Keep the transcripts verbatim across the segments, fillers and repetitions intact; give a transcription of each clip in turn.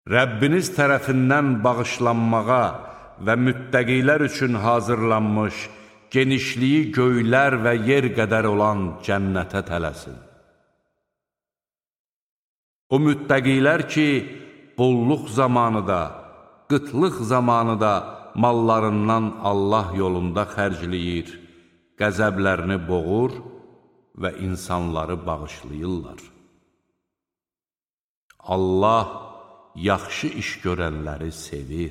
Rəbbiniz tərəfindən bağışlanmağa və müttəqilər üçün hazırlanmış genişliyi göylər və yer qədər olan cənnətə tələsin. O müttəqilər ki, bolluq zamanı da, qıtlıq zamanı da mallarından Allah yolunda xərcləyir, qəzəblərini boğur və insanları bağışlayırlar. Allah yaxşı iş görənləri sevir.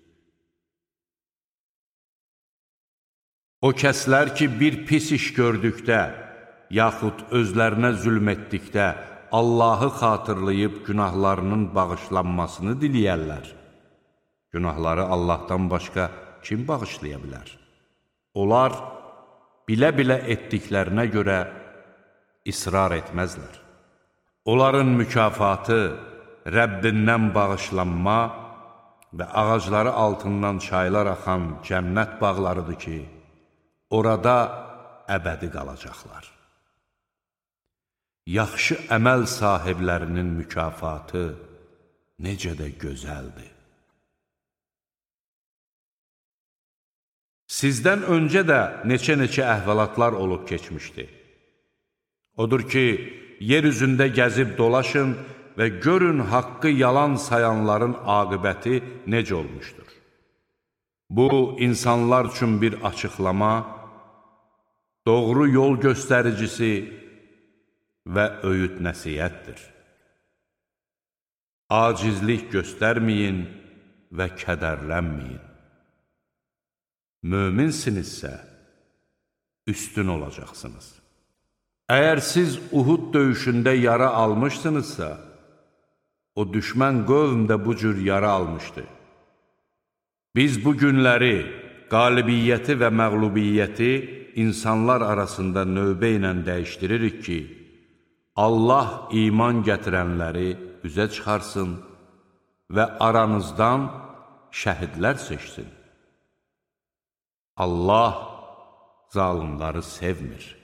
O kəslər ki, bir pis iş gördükdə, yaxud özlərinə zülm etdikdə, Allahı xatırlayıb günahlarının bağışlanmasını diləyərlər. Günahları Allahdan başqa kim bağışlaya bilər? Onlar bilə-bilə etdiklərinə görə israr etməzlər. Onların mükafatı Rəbbindən bağışlanma və ağacları altından çaylar axan cənnət bağlarıdır ki, orada əbədi qalacaqlar. Yaxşı əməl sahiblərinin mükafatı necə də gözəldir. Sizdən öncə də neçə-neçə əhvalatlar olub keçmişdi. Odur ki, yer üzündə gəzib dolaşın və görün haqqı yalan sayanların aqibəti necə olmuşdur. Bu, insanlar üçün bir açıqlama, doğru yol göstəricisi və öyüd nəsihətdir. Acizlik göstərməyin və kədərlənməyin. Möminsinizsə, üstün olacaqsınız. Əgər siz Uhud döyüşündə yara almışsınızsa, o düşmən qövm də bu cür yara almışdı. Biz bu günləri, qalibiyyəti və məğlubiyyəti insanlar arasında növbə ilə dəyişdiririk ki, Allah iman gətirənləri üzə çıxarsın və aranızdan şəhidlər seçsin. Allah zalımları sevmir.